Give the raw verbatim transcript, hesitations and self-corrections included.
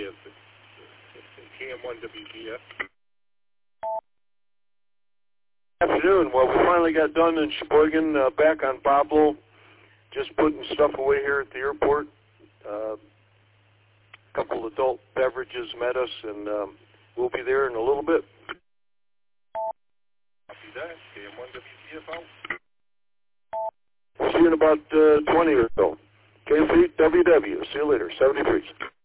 at the K M one W B F. Afternoon. Well, we finally got done in Sheboygan, uh, back on Pablo, just putting stuff away here at the airport. Uh, a couple adult beverages met us, and um, we'll be there in a little bit. Copy that. K M one W B F out. See you in about uh, twenty or so. K F eight W W. See you later. seventy-three.